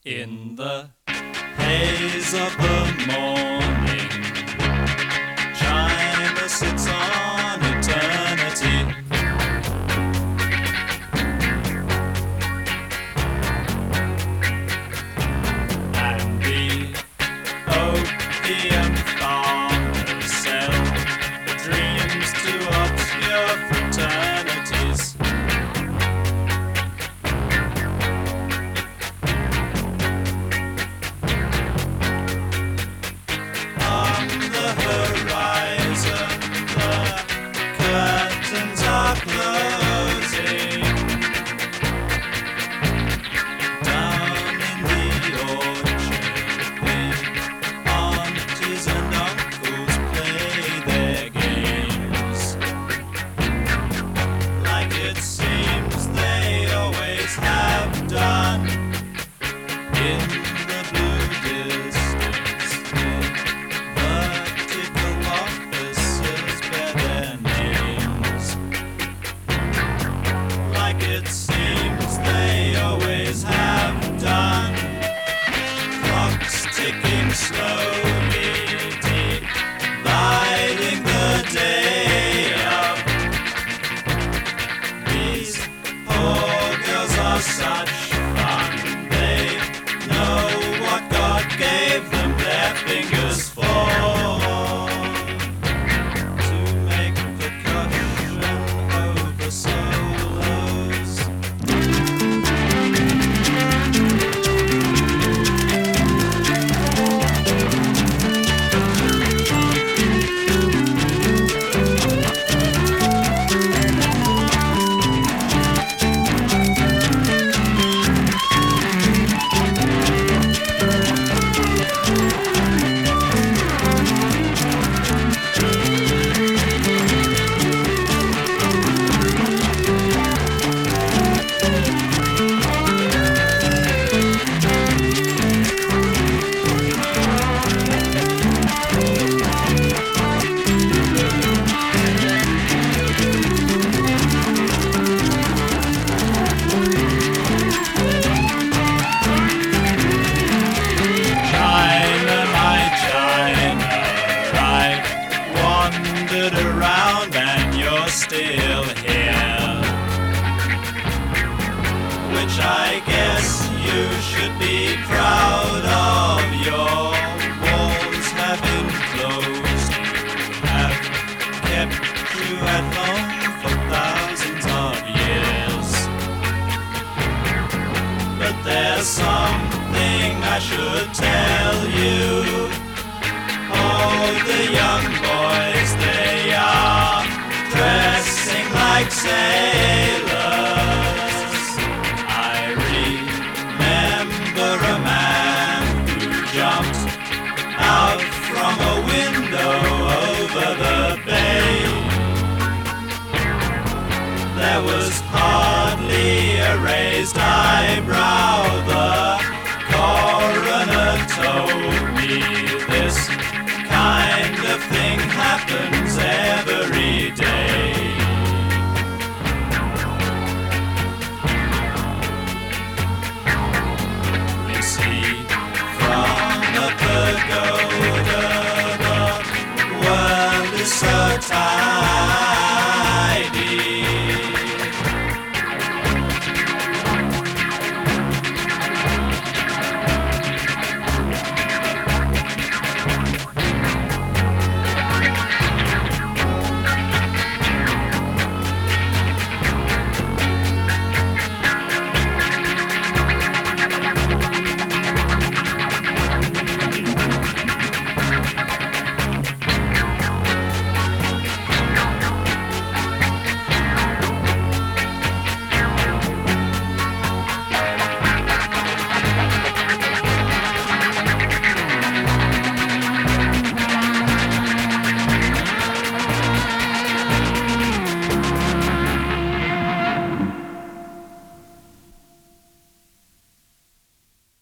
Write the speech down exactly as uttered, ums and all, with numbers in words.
In the haze of the morning, China sits on eternity. And the opium farmers sell dreams to obscure fraternities. On the horizon, the curtains are closing. Down in the orchard, the aunties and uncles play their games, like it seems they always have done. In the blue distance, vertical officers bear their names, like it seems they always have done. Clocks ticking slowly, dividing the day up. These poor girls are such fun. They know what God gave them their fingers for, to make percussion over solos. China, my China, I wandered around and you're still here, which I guess you should be proud of. Your walls have been closed, have kept you at home for thousands of years. But there's something I should tell you. All the young boys, they are dressing like sailors. I remember a man who jumped out from a window over the bay. There was hardly a raised eyebrow. The coroner told me this kind of thing happens every day. We see from a pagoda the world is so tight.